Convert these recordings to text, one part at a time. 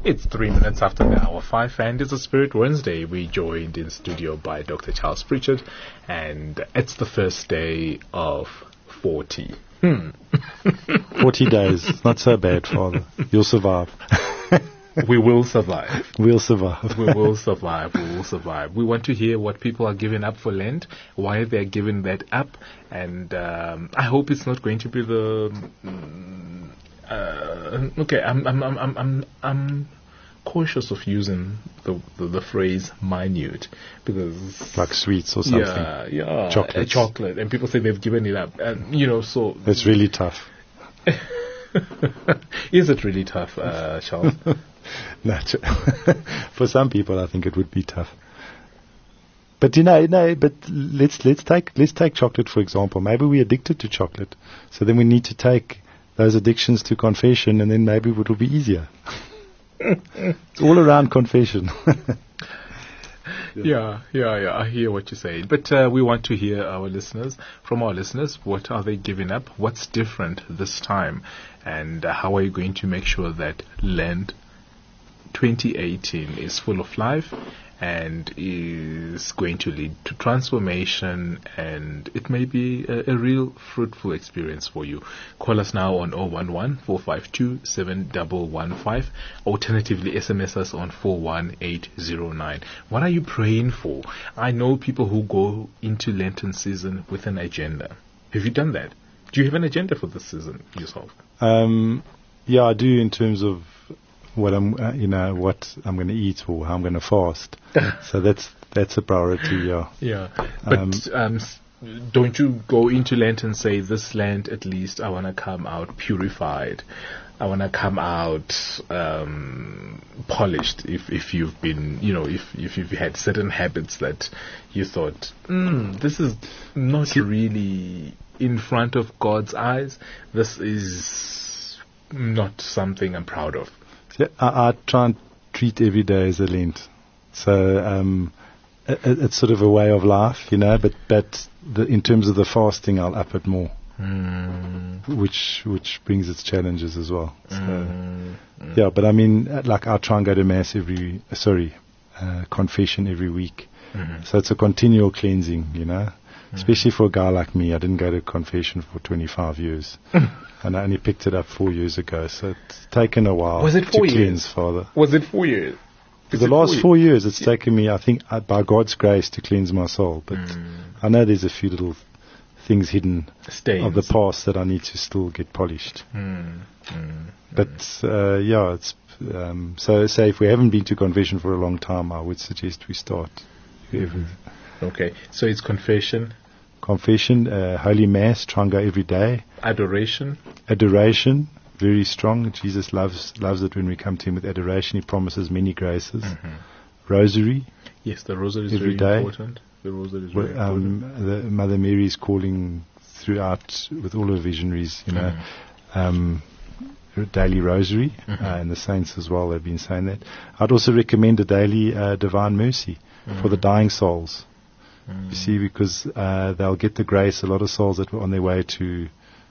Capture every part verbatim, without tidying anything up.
It's three minutes after the hour five, and it's a Spirit Wednesday. We joined in studio by Doctor Charles Pritchard, and it's the first day of forty. Hmm. forty days. Not so bad, Father. You'll survive. We will survive. We'll survive. We will survive. We will survive. We want to hear what people are giving up for Lent, why they're giving that up, and um, I hope it's not going to be the. Um, uh, okay, I'm, I'm, I'm, I'm, I'm, I'm cautious of using the, the the phrase minute because like sweets or something. Yeah, yeah, Chocolates. A chocolate, and people say they've given it up, and you know, so it's really tough. Is it really tough, uh, Charles? No, for some people, I think it would be tough. But you know, no. But let's let's take let's take chocolate for example. Maybe we're addicted to chocolate, so then we need to take those addictions to confession, and then maybe it will be easier. It's all around confession. Yeah, yeah, yeah. I hear what you're saying. But uh, we want to hear our listeners, from our listeners, what are they giving up? What's different this time? And uh, how are you going to make sure that Lent twenty eighteen is full of life and is going to lead to transformation, and it may be a, a real fruitful experience for you. Call us now on zero one one, four five two, seven one one five. Alternatively, S M S us on four one eight zero nine. What are you praying for? I know people who go into Lenten season with an agenda. Have you done that? Do you have an agenda for this season yourself? Um, yeah, I do, in terms of what I'm, uh, you know, what I'm going to eat or how I'm going to fast. So that's that's a priority. Yeah. Yeah, but Um, um, s- don't you go into Lent and say, "This Lent, at least, I want to come out purified. I want to come out um, polished." If if you've been, you know, if if you've had certain habits that you thought, mm, "This is not really in front of God's eyes. This is not something I'm proud of." Yeah, I, I try and treat every day as a Lent. So um, it, it's sort of a way of life, you know. But but the, in terms of the fasting, I'll up it more, Mm, which which brings its challenges as well. So, mm, mm. yeah, but I mean, uh, like I try and go to mass every, uh, sorry, uh, confession every week. Mhm. So it's a continual cleansing, you know. Especially for a guy like me, I didn't go to confession for twenty-five years. And I only picked it up four years ago, so it's taken a while Was it to four cleanse, years? Father. Was it four years? For Is the it last four four years, it's taken me, I think, uh, by God's grace, to cleanse my soul. But Mm. I know there's a few little things hidden Stains. of the past that I need to still get polished. Mm, mm. But uh, yeah, it's um, so. Say if we haven't been to confession for a long time, I would suggest we start. Every Okay, so it's confession, confession, uh, Holy Mass, try and go every day. adoration. Adoration, very strong. Jesus loves loves it when we come to Him with adoration. He promises many graces. Rosary, Yes, the rosary is Every very day. important. The rosary is very wh- um, the Mother Mary is calling throughout with all her visionaries, you know, um, her daily rosary, Mhm. uh, and the saints as well have been saying that. I'd also recommend a daily uh, Divine Mercy for the dying souls. important. You see, because uh, they'll get the grace. A lot of souls that were on their way to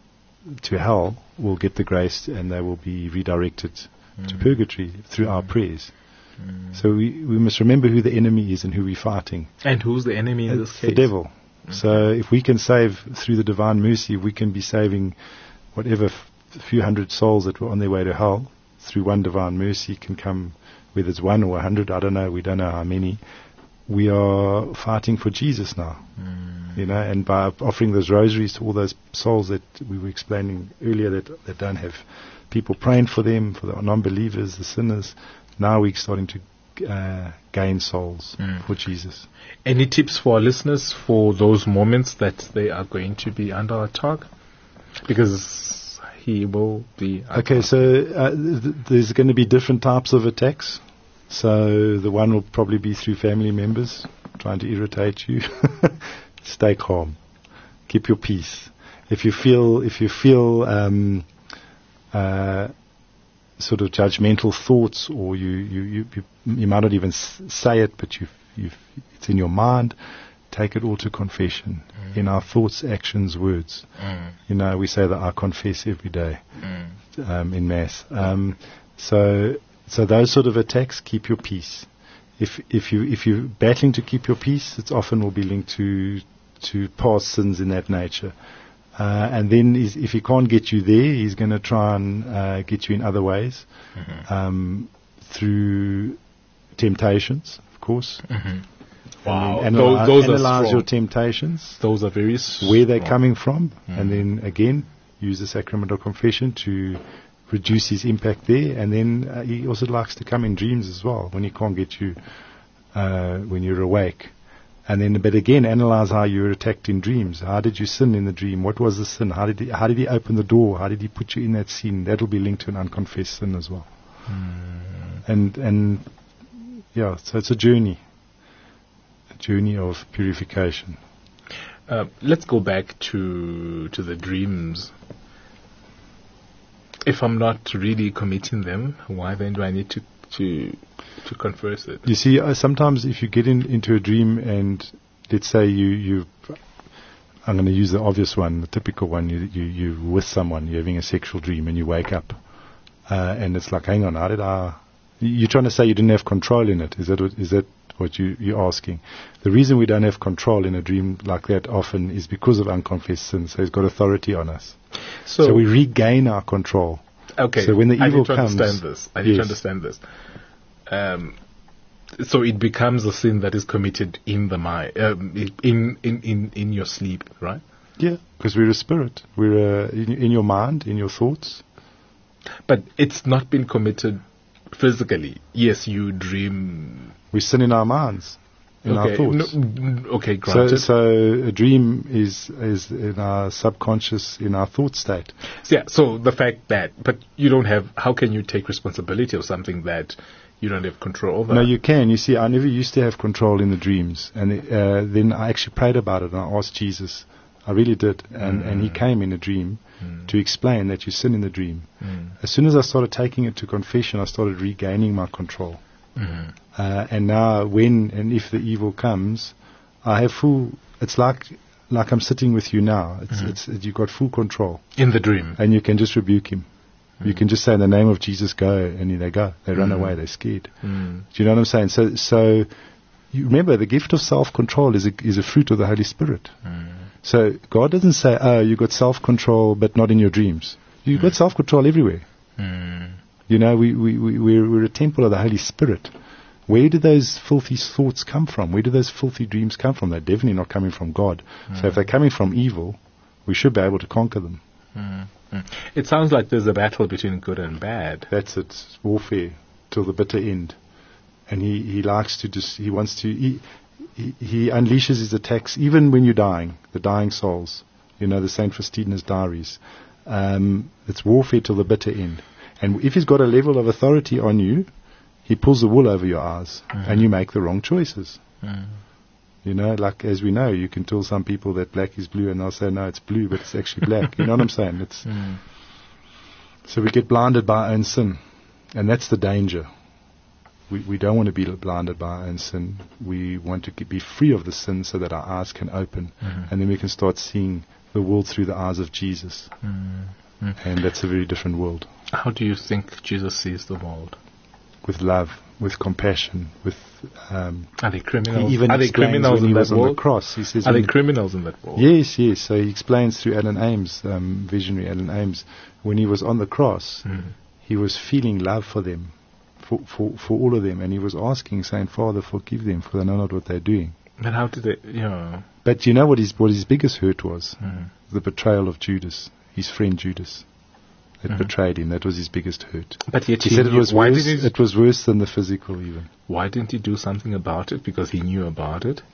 to hell will get the grace, and they will be redirected to purgatory through our prayers. So we we must remember who the enemy is and who we're fighting. And who's the enemy in this It's case? the devil. So if we can save through the Divine Mercy, we can be saving whatever f- few hundred souls that were on their way to hell through one Divine Mercy can come, whether it's one or a hundred, I don't know, we don't know how many. We are fighting for Jesus now, you know, and by offering those rosaries to all those souls that we were explaining earlier that, that don't have people praying for them, for the non-believers, the sinners, now we're starting to uh, gain souls Mm. for Jesus. Any tips for our listeners for those moments that they are going to be under attack? Because he will be. Okay, so uh, th- there's going to be different types of attacks. So the one will probably be through family members trying to irritate you. Stay calm. Keep your peace. If you feel, if you feel um, uh, sort of judgmental thoughts, or you you you, you, you might not even s- say it, but you you it's in your mind. Take it all to confession Mm. in our thoughts, actions, words. Mm, You know, we say that I confess every day mm, um, in Mass. Um, so So those sort of attacks, keep your peace. If if you if you're battling to keep your peace, it often will be linked to to past sins in that nature. Uh, and then he's, if he can't get you there, he's going to try and uh, get you in other ways, mm-hmm. um, through temptations, of course. Mm-hmm. Wow, analyze, those, those analyze are your temptations. Those are very strong. Where they're coming from, mm-hmm. and then again use the sacrament of confession to reduce his impact there. And then uh, he also likes to come in dreams as well when he can't get you uh, when you're awake. And then, but again, analyze how you were attacked in dreams. How did you sin in the dream? What was the sin? How did he, how did he open the door? How did he put you in that sin? That'll be linked to an unconfessed sin as well. Mm. And and yeah, so it's a journey, a journey of purification. Uh, let's go back to to the dreams. If I'm not really committing them, why then do I need to to to confess it? You see, uh, sometimes if you get in, into a dream and let's say you, you I'm going to use the obvious one, the typical one, you, you, you're with someone, you're having a sexual dream and you wake up uh, and it's like, hang on, how did I, you're trying to say you didn't have control in it. Is that what, is that what you, you're asking? The reason we don't have control in a dream like that often is because of unconfessed sin, so it's got authority on us. So, so we regain our control. Okay, so when the evil I need to comes, understand this. I need yes. to understand this. Um, so it becomes a sin that is committed in the mind, um, in, in, in, in your sleep, right? Yeah, because we're a spirit. We're uh, in, in your mind, in your thoughts. But it's not been committed physically. Yes, you dream. We sin in our minds, in okay. our thoughts. No, okay, granted. So, so a dream is is in our subconscious, in our thought state. So, yeah. So the fact that, but you don't have. How can you take responsibility of something that you don't have control over? No, you can. You see, I never used to have control in the dreams, and uh, then I actually prayed about it and I asked Jesus. I really did, and, mm. and he came in a dream mm. to explain that you sin in the dream. Mm. As soon as I started taking it to confession, I started regaining my control. Mm-hmm. Uh, and now, when and if the evil comes, I have full. It's like like I'm sitting with you now. It's mm-hmm. it's it, you've got full control in the dream, and you can just rebuke him. Mm. You can just say in the name of Jesus, go, and they go. They mm. run away. They're scared. Mm. Do you know what I'm saying? So so you remember the gift of self-control is a, is a fruit of the Holy Spirit. Mm. So God doesn't say, oh, you've got self-control, but not in your dreams. You've mm. got self-control everywhere. Mm. You know, we, we, we, we're, we're a temple of the Holy Spirit. Where do those filthy thoughts come from? Where do those filthy dreams come from? They're definitely not coming from God. Mm. So if they're coming from evil, we should be able to conquer them. Mm. Mm. It sounds like there's a battle between good and bad. That's it. It's warfare till the bitter end. And he, he likes to just, he wants to, he, he, he unleashes his attacks even when you're dying, the dying souls. You know, the Saint Faustina's diaries. Um, it's warfare till the bitter end. And if he's got a level of authority on you, he pulls the wool over your eyes, mm. and you make the wrong choices. Mm. You know, like as we know, you can tell some people that black is blue, and they'll say, no, it's blue, but it's actually black. You know what I'm saying? It's mm. So we get blinded by our own sin, and that's the danger. We we don't want to be blinded by our own sin. We want to be free of the sin so that our eyes can open, mm. and then we can start seeing the world through the eyes of Jesus. Mm. Mm. And that's a very different world. How do you think Jesus sees the world? With love, with compassion, with... Um, Are they criminals? He even Are they criminals when in he was that on world? the cross. He says Are they criminals in that world? Yes, yes. So he explains through Alan Ames, um, visionary Alan Ames, when he was on the cross, mm. he was feeling love for them, for, for, for all of them, and he was asking, saying, Father, forgive them, for they know not what they're doing. But how did they, you know... But you know what his, what his biggest hurt was? Mm. The betrayal of Judas, his friend Judas. That mm-hmm. betrayed him. That was his biggest hurt. But yet he, he said it was why worse. Did he it was worse than the physical, even. Why didn't he do something about it? Because he knew about it.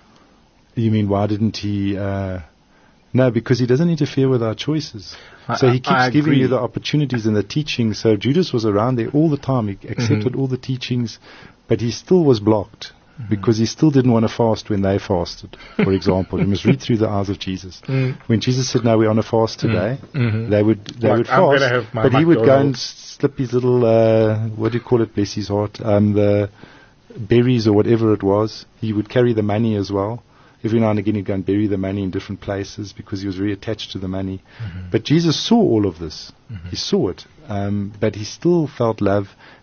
You mean why didn't he? Uh, no, because he doesn't interfere with our choices. I, so he keeps I giving agree. you the opportunities and the teaching. So Judas was around there all the time. He accepted mm-hmm. all the teachings, but he still was blocked. Mm-hmm. Because he still didn't want to fast when they fasted, for example. You must read through the eyes of Jesus. Mm. When Jesus said, no, we're on a fast today, mm-hmm. they would they like, would fast, but he would go and slip his little, uh, what do you call it, bless his heart, um, the berries or whatever it was. He would carry the money as well. Every now and again he'd go and bury the money in different places because he was very attached to the money. Mm-hmm. But Jesus saw all of this. Mm-hmm. He saw it. Um, but he still felt love,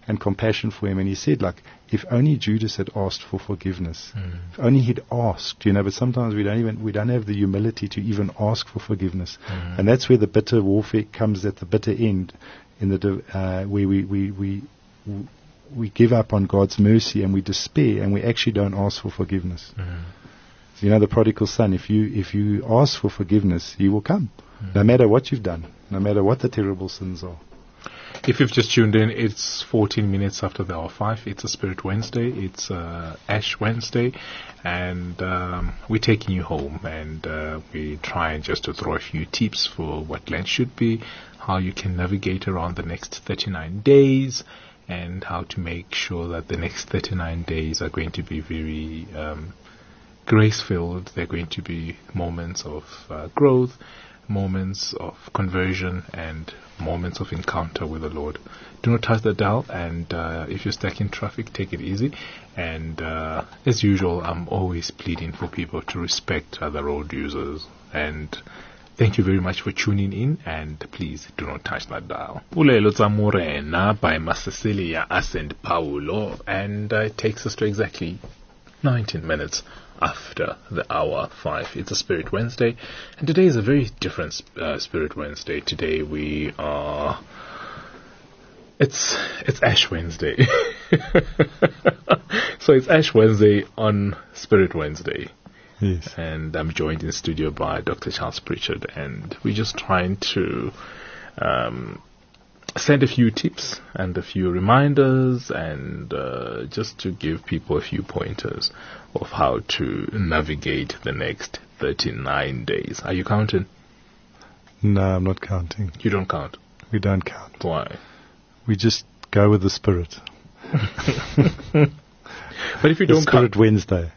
and compassion for him. And he said, like, if only Judas had asked for forgiveness, Mm. if only he'd asked, you know. But sometimes we don't even we don't have the humility to even ask for forgiveness, Mm. and that's where the bitter warfare comes at the bitter end, in the di- uh, where we we we. we we give up on God's mercy and we despair and we actually don't ask for forgiveness. Mm. So, you know, the prodigal son, if you if you ask for forgiveness, he will come, Mm. no matter what you've done, no matter what the terrible sins are. If you've just tuned in, it's fourteen minutes after the hour five. It's a Spirit Wednesday. It's uh, Ash Wednesday. And um, we're taking you home. And uh, we're trying just to throw a few tips for what Lent should be, how you can navigate around the next thirty-nine days, and how to make sure that the next thirty-nine days are going to be very um, grace-filled. They're going to be moments of uh, growth, moments of conversion, and moments of encounter with the Lord. Do not touch the dial, and uh, if you're stuck in traffic, take it easy. And uh, as usual, I'm always pleading for people to respect other road users. And thank you very much for tuning in, and please do not touch that dial. Ulelo tsa Morena by Masasilia Ascent Paulo, and uh, it takes us to exactly nineteen minutes after the hour five. It's a Spirit Wednesday, and today is a very different uh, Spirit Wednesday. Today we are... It's it's Ash Wednesday. So it's Ash Wednesday on Spirit Wednesday. Yes. And I'm joined in studio by Doctor Charles Pritchard, and we're just trying to um, send a few tips and a few reminders, and uh, just to give people a few pointers of how to navigate the next thirty-nine days. Are you counting? No, I'm not counting. You don't count. We don't count. Why? We just go with the Spirit. But if you The don't Spirit count, Wednesday.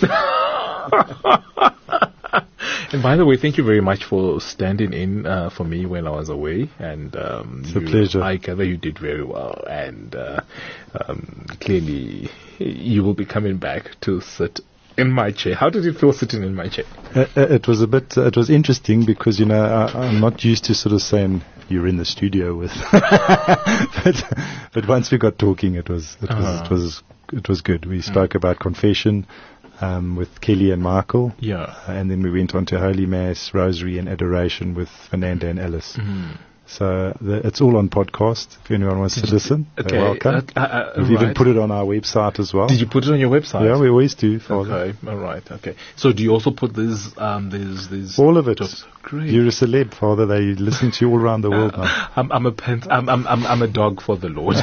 and by the way, thank you very much for standing in uh, for me when I was away. And um, It's a you, pleasure. I gather you did very well, and uh, um, clearly you will be coming back to sit in my chair. How did it feel sitting in my chair? Uh, uh, it was a bit. Uh, it was interesting because, you know, I, I'm not used to sort of saying you're in the studio with. but, but once we got talking, it was it was Uh-huh. it was it was good. We spoke about confession um, with Kelly and Michael, Yeah. uh, and then we went on to Holy Mass, Rosary, and Adoration with Fernanda and Alice. Mm. So the, it's all on podcast. If anyone wants to listen, Okay. they're welcome. Uh, uh, We've right. even put it on our website as well. Did you put it on your website? Yeah, we always do. Father. Okay. All right. Okay. So do you also put these um these these All of it. talks? Great. You're a celeb, Father. They listen to you all around the world now. I'm, I'm a pen, I'm, I'm, I'm, I'm a dog for the Lord.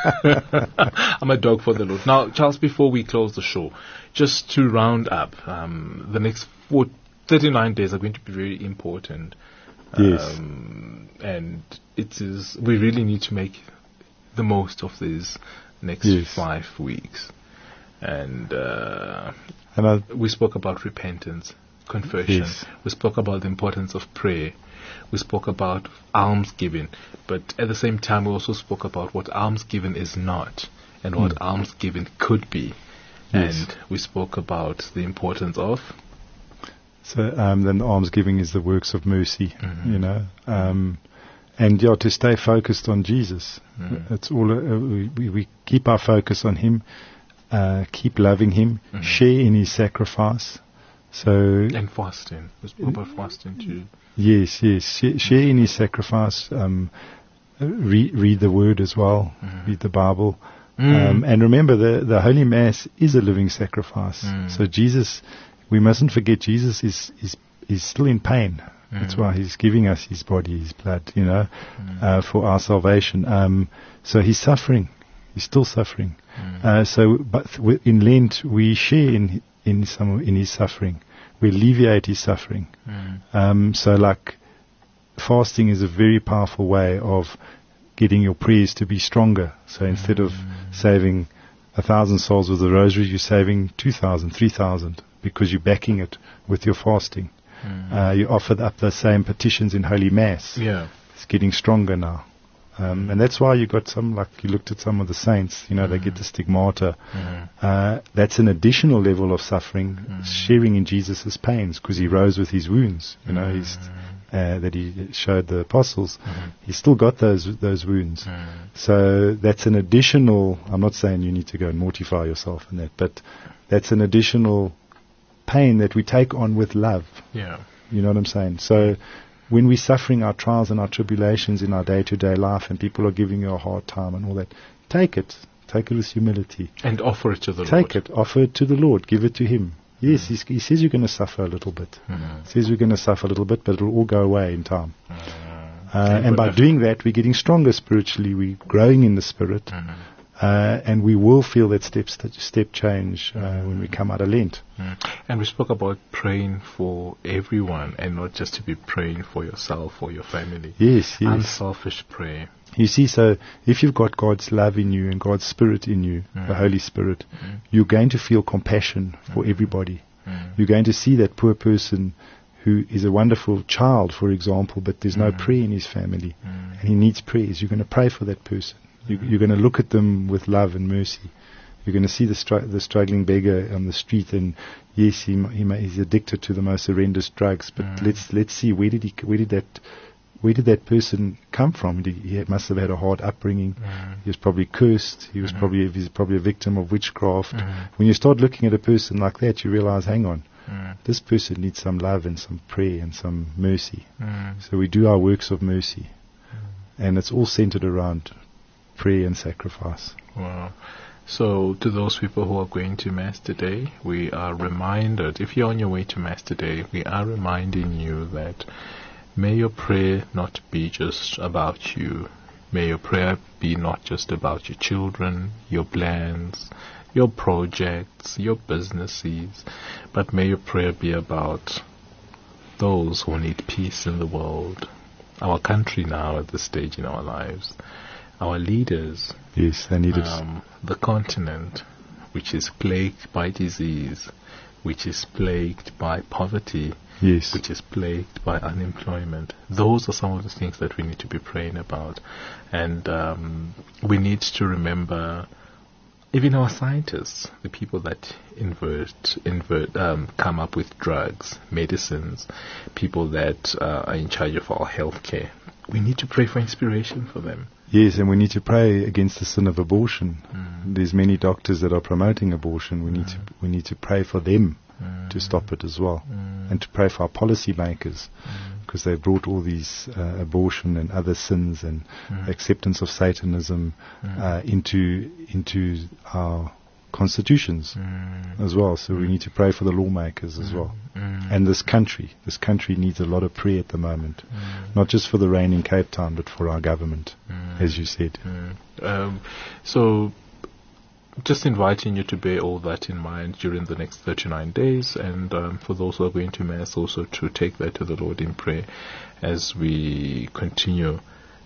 I'm a dog for the Lord. Now, Charles, before we close the show, just to round up, um, the next four, thirty-nine days are going to be very important. Yes. Um, and it is, we really need to make the most of these next Yes. five weeks. And, uh, And I, we spoke about repentance, confession. Yes. We spoke about the importance of prayer. We spoke about almsgiving. But at the same time, we also spoke about what almsgiving is not and what Mm. almsgiving could be. Yes. And we spoke about the importance of... so um, then almsgiving is the works of mercy, Mhm. you know. Um, and yeah, to stay focused on Jesus. Mhm. It's all. Uh, we, we keep our focus on Him. Uh, keep loving Him. Mhm. Share in His sacrifice. So And fasting. We spoke about fasting too. yes, yes. Share, share in His sacrifice. Um, re- read the Word as well. Mhm. Read the Bible. Mm. Um, and remember, the, the Holy Mass is a living sacrifice. Mm. So Jesus, we mustn't forget, Jesus is, is, is still in pain. That's Mm. why He's giving us His body, His blood, you know, Mm. uh, for our salvation. Um, so He's suffering. He's still suffering. Mm. Uh, so, but th- in Lent, we share in, in some, in His suffering. We alleviate His suffering. Mm. Um, so like, fasting is a very powerful way of getting your prayers to be stronger. So instead of saving a thousand souls with the rosary, you're saving two thousand, three thousand, because you're backing it with your fasting. Mm. Uh, you offer up the same petitions in Holy Mass. Yeah. It's getting stronger now. Um, and that's why you got some, like you looked at some of the saints, you know, they get the stigmata. Mm. Uh, that's an additional level of suffering, Mm. sharing in Jesus' pains, because He rose with His wounds. You know, He's, uh, that he showed the apostles, Mm-hmm. he's still got those those wounds. Mm. So that's an additional. I'm not saying you need to go and mortify yourself in that, but that's an additional pain that we take on with love. Yeah. You know what I'm saying? So when we're suffering our trials and our tribulations in our day-to-day life, and people are giving you a hard time and all that, take it. Take it with humility. And offer it to the Take Lord. it. Offer it to the Lord. Give it to Him. Yes, he's, he says you're going to suffer a little bit. Mm. He says we're going to suffer a little bit, but it'll all go away in time. Mm. Uh, and by doing that, we're getting stronger spiritually. We're growing in the Spirit. Mm. Uh, and we will feel that step, st- step change uh, when we come out of Lent. Mm. And we spoke about praying for everyone and not just to be praying for yourself or your family. Yes, yes. Unselfish prayer. You see, so if you've got God's love in you and God's Spirit in you, Mm. the Holy Spirit, Mm. you're going to feel compassion for Mm. everybody. Mm. You're going to see that poor person who is a wonderful child, for example, but there's no Mm. prayer in his family, Mm. and he needs prayers. You're going to pray for that person. You, you're going to look at them with love and mercy. You're going to see the, str- the struggling beggar on the street, and yes, he, he may, he's addicted to the most horrendous drugs. But Mm. let's let's see where did he where did that where did that person come from? Did he had- must have had a hard upbringing. Mm. He was probably cursed. He was Mhm. probably he's probably a victim of witchcraft. Mhm. When you start looking at a person like that, you realize, hang on, Mm. this person needs some love and some prayer and some mercy. Mm. So we do our works of mercy, and it's all centered around prayer and sacrifice. Wow. So, to those people who are going to Mass today, we are reminded, if you're on your way to Mass today, we are reminding you that may your prayer not be just about you. May your prayer be not just about your children, your plans, your projects, your businesses, but may your prayer be about those who need peace in the world, our country now at this stage in our lives, our leaders, Yes, they need it. um, the continent, which is plagued by disease, which is plagued by poverty, Yes. which is plagued by unemployment. Those are some of the things that we need to be praying about. And um, we need to remember even our scientists, the people that invert, invert, um, come up with drugs, medicines, people that uh, are in charge of our healthcare. We need to pray for inspiration for them. Yes, and we need to pray against the sin of abortion. Mm. There's many doctors that are promoting abortion. We need to we need to pray for them Mm. to stop it as well, Mm. and to pray for our policy makers, because they've brought all these uh, abortion and other sins and Mm. acceptance of Satanism Mm. uh, into into our constitutions Mm. as well. So we need to pray for the lawmakers as well. Mm. And this country, this country needs a lot of prayer at the moment, Mm. not just for the rain in Cape Town, but for our government, Mm. as you said. Mm. Um, so, just inviting you to bear all that in mind during the next thirty-nine days, and um, for those who are going to Mass, also to take that to the Lord in prayer as we continue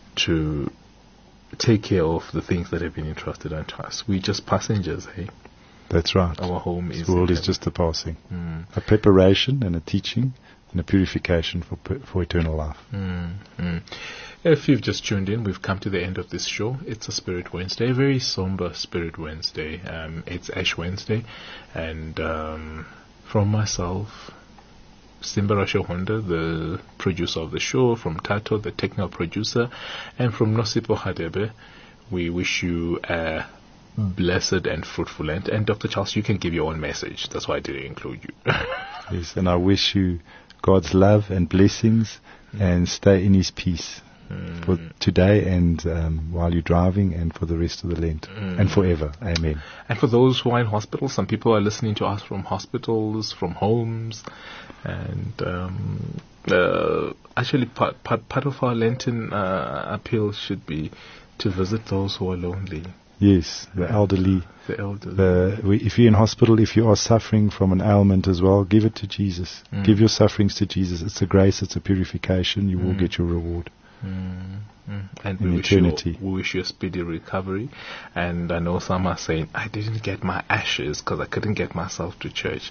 to take care of the things that have been entrusted unto us. We're just passengers, hey? That's right. Our home is This world in is heaven. just a passing, Mm. a preparation and a teaching and a purification for per- for eternal life. Mm, mm. If you've just tuned in, we've come to the end of this show. It's a Spirit Wednesday, a very somber Spirit Wednesday. Um, it's Ash Wednesday, and um, from myself, Simba Rasho Honda, the producer of the show, from Tato, the technical producer, and from Nosipo Hadebe, we wish you a blessed and fruitful Lent. And Doctor Charles, you can give your own message. That's why I didn't include you. Yes, and I wish you God's love and blessings, and stay in His peace Mm. for today and um, while you're driving, and for the rest of the Lent, Mm. and forever. Amen. And for those who are in hospitals, some people are listening to us from hospitals, from homes, and um, uh, actually part, part part of our Lenten uh, appeal should be to visit those who are lonely, Yes, the elderly. the elderly. The, we, if you're in hospital, if you are suffering from an ailment as well, give it to Jesus. Mm. Give your sufferings to Jesus. It's a grace, it's a purification. You will Mm. get your reward. Mm, mm. And In we wish, eternity. you, we wish you a speedy recovery. And I know some are saying, I didn't get my ashes because I couldn't get myself to church.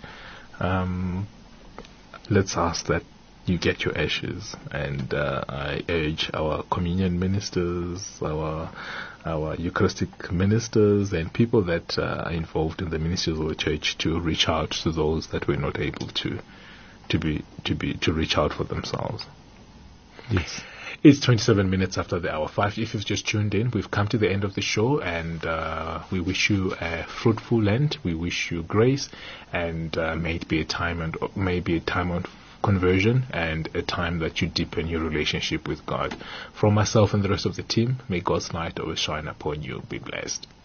Um, let's ask that you get your ashes. And uh, I urge our communion ministers, our our Eucharistic ministers, and people that uh, are involved in the ministries of the church to reach out to those that were not able to to be to be to reach out for themselves. Yes. It's twenty-seven minutes after the hour five. If you've just tuned in, we've come to the end of the show, and uh, we wish you a fruitful Lent. We wish you grace, and uh, may it be a time and may it be a time of conversion and a time that you deepen your relationship with God. From myself and the rest of the team, may God's light always shine upon you. Be blessed.